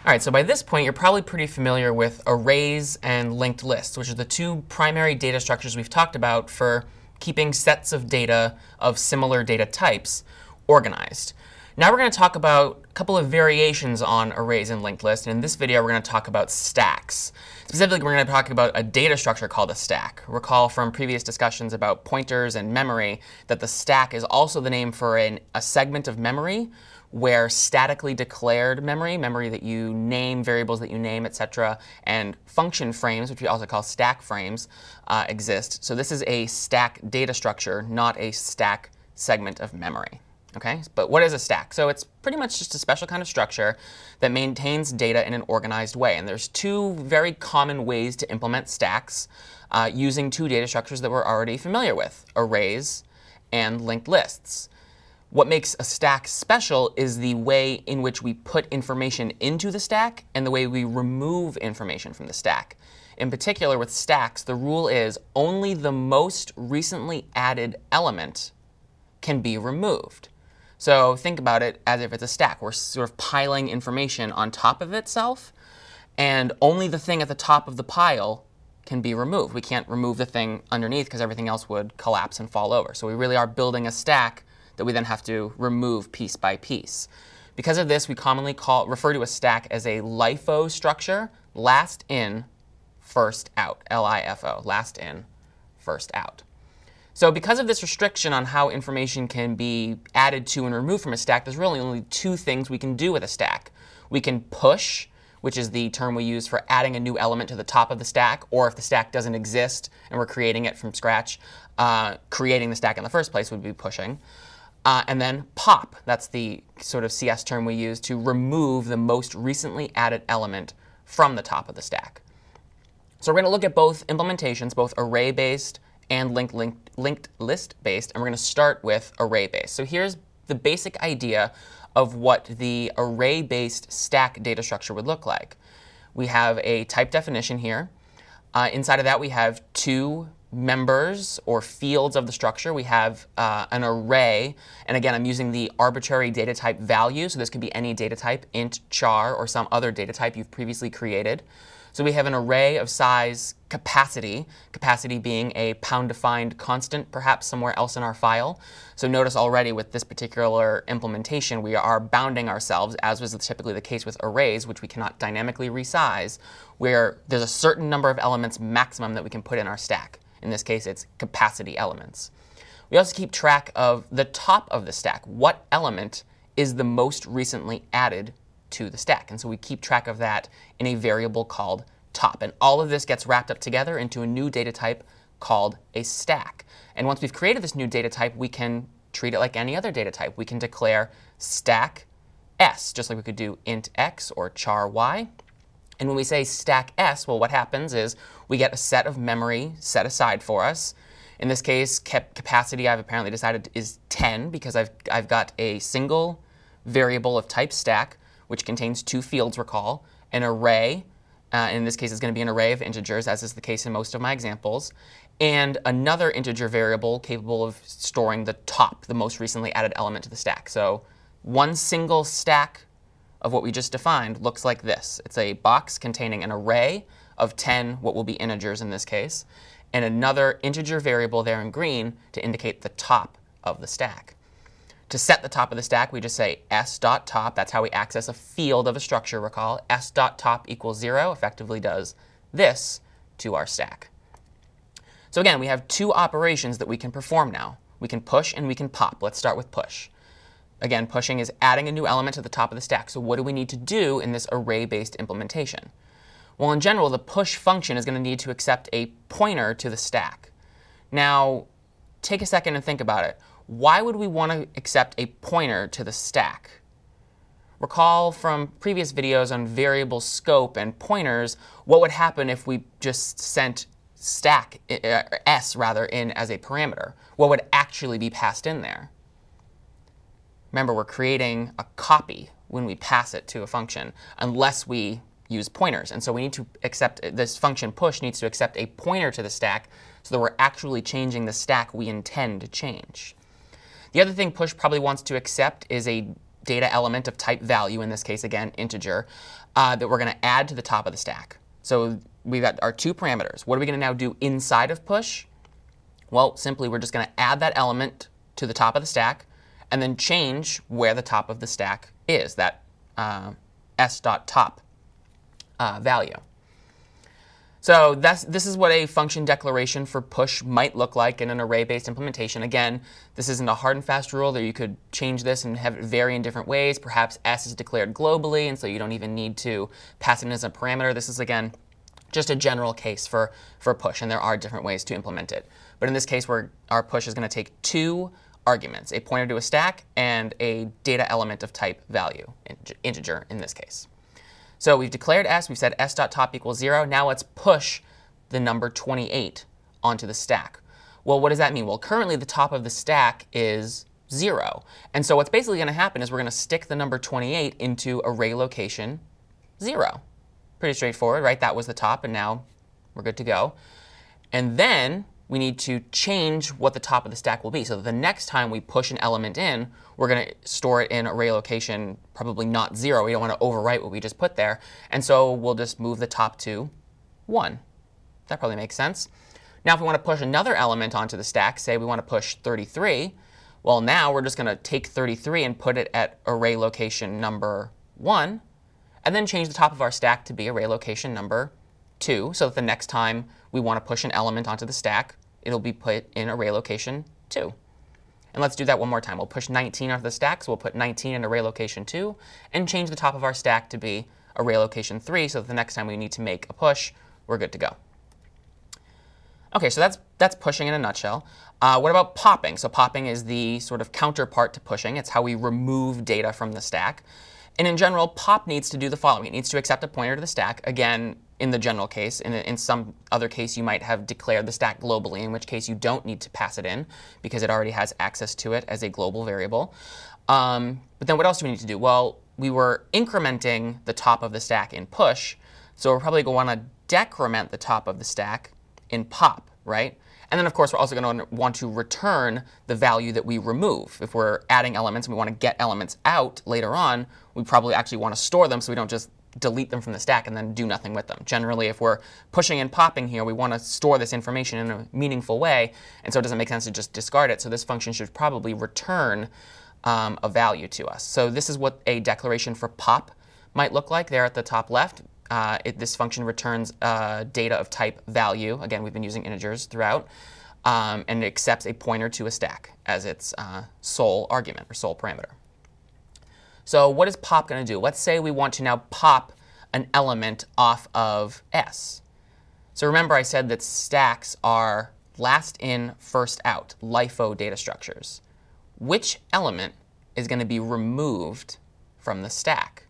All right, so by this point, you're probably pretty familiar with arrays and linked lists, which are the two primary data structures we've talked about for keeping sets of data of similar data types organized. Now we're going to talk about a couple of variations on arrays and linked lists. And in this video, we're going to talk about stacks. Specifically, we're going to talk about a data structure called a stack. Recall from previous discussions about pointers and memory that the stack is also the name for a segment of memory where statically declared memory that you name, variables that you name, etc., and function frames, which we also call stack frames, exist. So this is a stack data structure, not a stack segment of memory. Okay, but what is a stack? So it's pretty much just a special kind of structure that maintains data in an organized way. And there's two very common ways to implement stacks using two data structures that we're already familiar with, arrays and linked lists. What makes a stack special is the way in which we put information into the stack and the way we remove information from the stack. In particular, with stacks, the rule is only the most recently added element can be removed. So think about it as if it's a stack. We're sort of piling information on top of itself, and only the thing at the top of the pile can be removed. We can't remove the thing underneath because everything else would collapse and fall over. So we really are building a stack that we then have to remove piece by piece. Because of this, we commonly refer to a stack as a LIFO structure, last in, first out, LIFO, last in, first out. So because of this restriction on how information can be added to and removed from a stack, there's really only two things we can do with a stack. We can push, which is the term we use for adding a new element to the top of the stack, or if the stack doesn't exist and we're creating it from scratch, creating the stack in the first place would be pushing. And then pop, that's the sort of CS term we use to remove the most recently added element from the top of the stack. So we're going to look at both implementations, both array-based and linked list-based, and we're going to start with array-based. So here's the basic idea of what the array-based stack data structure would look like. We have a type definition here. Inside of that, we have two members or fields of the structure. We have an array, and again, I'm using the arbitrary data type value, so this could be any data type, int, char, or some other data type you've previously created. So we have an array of size capacity being a pound-defined constant, perhaps somewhere else in our file. So notice already with this particular implementation, we are bounding ourselves, as was typically the case with arrays, which we cannot dynamically resize, where there's a certain number of elements maximum that we can put in our stack. In this case, it's capacity elements. We also keep track of the top of the stack. What element is the most recently added to the stack? And so we keep track of that in a variable called top. And all of this gets wrapped up together into a new data type called a stack. And once we've created this new data type, we can treat it like any other data type. We can declare stack s, just like we could do int x or char y. And when we say stack s, well, what happens is we get a set of memory set aside for us. In this case, capacity I've apparently decided is 10 because I've got a single variable of type stack, which contains two fields, recall, an array, in this case it's going to be an array of integers, as is the case in most of my examples, and another integer variable capable of storing the top, the most recently added element to the stack. So one single stack of what we just defined looks like this. It's a box containing an array of 10, what will be integers in this case, and another integer variable there in green to indicate the top of the stack. To set the top of the stack, we just say s.top. That's how we access a field of a structure, recall. s.top equals 0 effectively does this to our stack. So again, we have two operations that we can perform now. We can push and we can pop. Let's start with push. Again, pushing is adding a new element to the top of the stack. So what do we need to do in this array-based implementation? Well, in general, the push function is going to need to accept a pointer to the stack. Now, take a second and think about it. Why would we want to accept a pointer to the stack? Recall from previous videos on variable scope and pointers, what would happen if we just sent stack, s rather, in as a parameter? What would actually be passed in there? Remember, we're creating a copy when we pass it to a function, unless we use pointers. And so we need to accept, this function push needs to accept a pointer to the stack so that we're actually changing the stack we intend to change. The other thing push probably wants to accept is a data element of type value, in this case, again, integer, that we're going to add to the top of the stack. So we've got our two parameters. What are we going to now do inside of push? Well, simply, we're just going to add that element to the top of the stack and then change where the top of the stack is, that s.top value. So this is what a function declaration for push might look like in an array-based implementation. Again, this isn't a hard and fast rule that you could change this and have it vary in different ways. Perhaps s is declared globally, and so you don't even need to pass it in as a parameter. This is, again, just a general case for push, and there are different ways to implement it. But in this case, our push is going to take two arguments, a pointer to a stack and a data element of type value, integer in this case. So we've declared s. We've said s.top equals 0. Now let's push the number 28 onto the stack. Well, what does that mean? Well, currently the top of the stack is 0. And so what's basically going to happen is we're going to stick the number 28 into array location 0. Pretty straightforward, right? That was the top, and now we're good to go. And then we need to change what the top of the stack will be. So that the next time we push an element in, we're going to store it in array location probably not 0. We don't want to overwrite what we just put there. And so we'll just move the top to 1. That probably makes sense. Now, if we want to push another element onto the stack, say we want to push 33, well, now we're just going to take 33 and put it at array location number 1, and then change the top of our stack to be array location number 2, so that the next time we want to push an element onto the stack, it'll be put in array location 2. And let's do that one more time. We'll push 19 onto the stack, so we'll put 19 in array location 2, and change the top of our stack to be array location 3, so that the next time we need to make a push, we're good to go. OK, so that's pushing in a nutshell. What about popping? So popping is the sort of counterpart to pushing. It's how we remove data from the stack. And in general, pop needs to do the following. It needs to accept a pointer to the stack. Again, in the general case. In some other case, you might have declared the stack globally, in which case you don't need to pass it in because it already has access to it as a global variable. But then what else do we need to do? Well, we were incrementing the top of the stack in push, so we're probably going to want to decrement the top of the stack in pop, right? And then, of course, we're also going to want to return the value that we remove. If we're adding elements and we want to get elements out later on, we probably actually want to store them so we don't just delete them from the stack and then do nothing with them. Generally, if we're pushing and popping here, we want to store this information in a meaningful way, and so it doesn't make sense to just discard it. So this function should probably return a value to us. So this is what a declaration for pop might look like there at the top left. This function returns data of type value. Again, we've been using integers throughout. And it accepts a pointer to a stack as its sole argument or sole parameter. So what is pop going to do? Let's say we want to now pop an element off of S. So remember I said that stacks are last in, first out, LIFO data structures. Which element is going to be removed from the stack?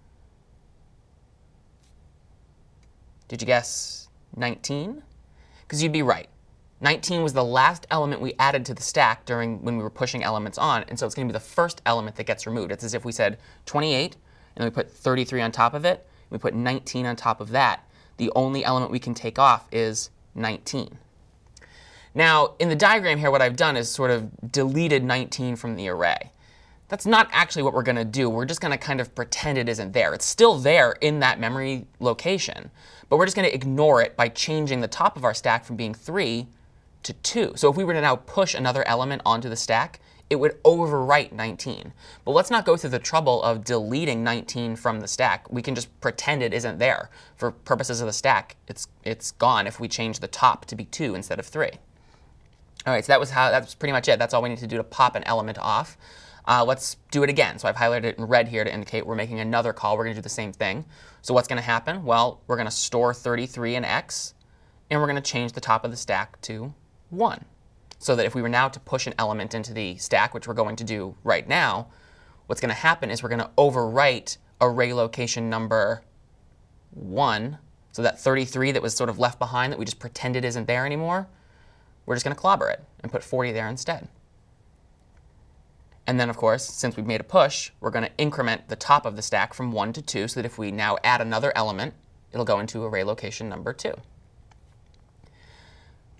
Did you guess 19? Because you'd be right. 19 was the last element we added to the stack when we were pushing elements on, and so it's going to be the first element that gets removed. It's as if we said 28, and then we put 33 on top of it. We put 19 on top of that. The only element we can take off is 19. Now, in the diagram here, what I've done is sort of deleted 19 from the array. That's not actually what we're going to do. We're just going to kind of pretend it isn't there. It's still there in that memory location, but we're just going to ignore it by changing the top of our stack from being 3 to 2. So if we were to now push another element onto the stack, it would overwrite 19. But let's not go through the trouble of deleting 19 from the stack. We can just pretend it isn't there. For purposes of the stack, it's gone if we change the top to be 2 instead of 3. All right, so that's pretty much it. That's all we need to do to pop an element off. Let's do it again. So I've highlighted it in red here to indicate we're making another call. We're going to do the same thing. So what's going to happen? Well, we're going to store 33 in X, and we're going to change the top of the stack to 1. So that if we were now to push an element into the stack, which we're going to do right now, what's going to happen is we're going to overwrite array location number 1. So that 33 that was sort of left behind that we just pretended isn't there anymore, we're just going to clobber it and put 40 there instead. And then, of course, since we've made a push, we're going to increment the top of the stack from 1 to 2 so that if we now add another element, it'll go into array location number 2.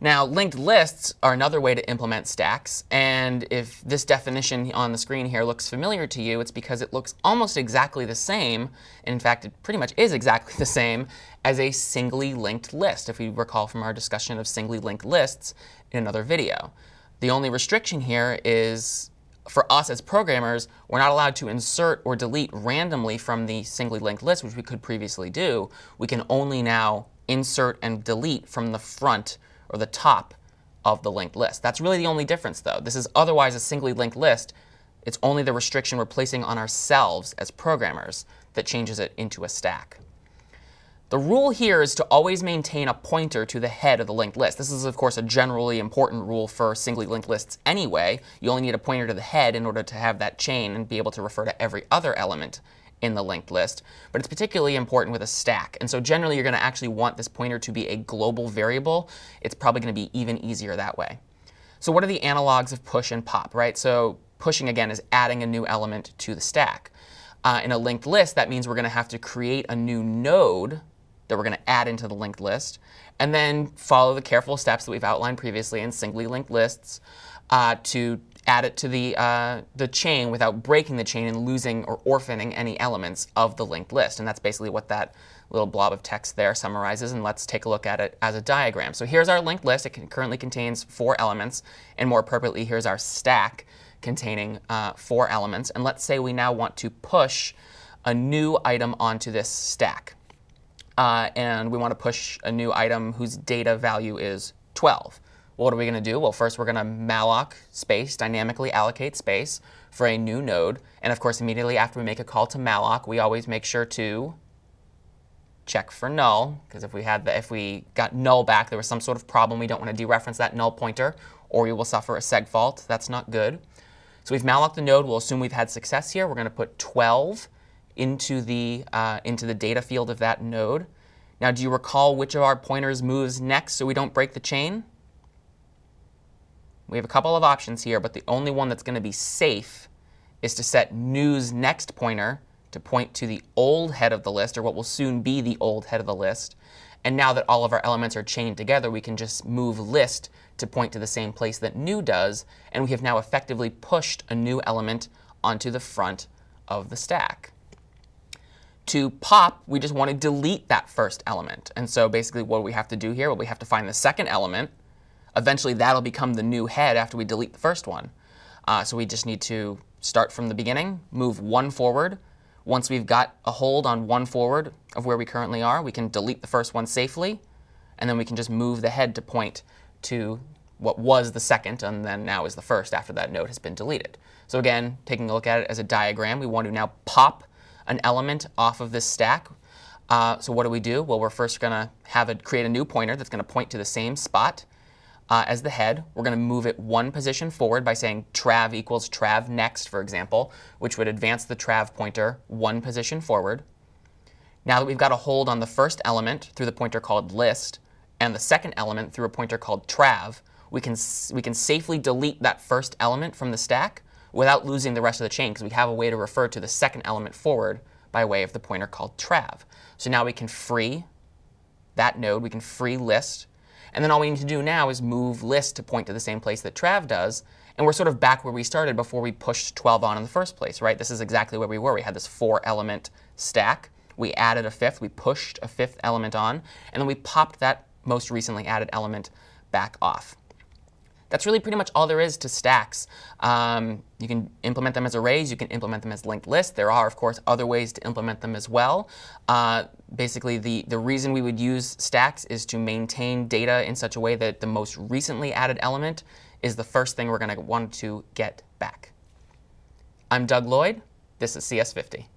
Now, linked lists are another way to implement stacks, and if this definition on the screen here looks familiar to you, it's because it looks almost exactly the same, and in fact, it pretty much is exactly the same as a singly linked list, if we recall from our discussion of singly linked lists in another video. The only restriction here is, for us as programmers, we're not allowed to insert or delete randomly from the singly linked list, which we could previously do. We can only now insert and delete from the front or the top of the linked list. That's really the only difference, though. This is otherwise a singly linked list. It's only the restriction we're placing on ourselves as programmers that changes it into a stack. The rule here is to always maintain a pointer to the head of the linked list. This is, of course, a generally important rule for singly linked lists anyway. You only need a pointer to the head in order to have that chain and be able to refer to every other element in the linked list, but it's particularly important with a stack. And so generally, you're going to actually want this pointer to be a global variable. It's probably going to be even easier that way. So what are the analogs of push and pop, right? So pushing, again, is adding a new element to the stack. In a linked list, that means we're going to have to create a new node that we're going to add into the linked list, and then follow the careful steps that we've outlined previously in singly linked lists to add it to the chain without breaking the chain and losing or orphaning any elements of the linked list. And that's basically what that little blob of text there summarizes. And let's take a look at it as a diagram. So here's our linked list. It currently contains 4 elements. And more appropriately, here's our stack containing 4 elements. And let's say we now want to push a new item onto this stack. And we want to push a new item whose data value is 12. What are we going to do? Well, first we're going to malloc space, dynamically allocate space for a new node. And of course, immediately after we make a call to malloc, we always make sure to check for null, because if we got null back, there was some sort of problem. We don't want to dereference that null pointer, or we will suffer a seg fault. That's not good. So we've malloced the node. We'll assume we've had success here. We're going to put 12 into the data field of that node. Now, do you recall which of our pointers moves next so we don't break the chain? We have a couple of options here, but the only one that's going to be safe is to set new's next pointer to point to the old head of the list, or what will soon be the old head of the list. And now that all of our elements are chained together, we can just move list to point to the same place that new does, and we have now effectively pushed a new element onto the front of the stack. To pop, we just want to delete that first element. And so basically what we have to do here, well, we have to find the second element. Eventually, that'll become the new head after we delete the first one. So we just need to start from the beginning, move 1 forward. Once we've got a hold on 1 forward of where we currently are, we can delete the first one safely. And then we can just move the head to point to what was the second and then now is the first after that node has been deleted. So again, taking a look at it as a diagram, we want to now pop an element off of this stack. So what do? Well, we're first going to create a new pointer that's going to point to the same spot as the head. We're going to move it 1 position forward by saying trav equals trav next, for example, which would advance the trav pointer 1 position forward. Now that we've got a hold on the first element through the pointer called list and the second element through a pointer called trav, we can safely delete that first element from the stack without losing the rest of the chain, because we have a way to refer to the second element forward by way of the pointer called trav. So now we can free that node, we can free list, and then all we need to do now is move list to point to the same place that trav does, and we're sort of back where we started before we pushed 12 on in the first place, right? This is exactly where we were. We had this 4-element stack. We added a 5th, we pushed a 5th element on, and then we popped that most recently added element back off. That's really pretty much all there is to stacks. You can implement them as arrays. You can implement them as linked lists. There are, of course, other ways to implement them as well. Basically, the reason we would use stacks is to maintain data in such a way that the most recently added element is the first thing we're going to want to get back. I'm Doug Lloyd. This is CS50.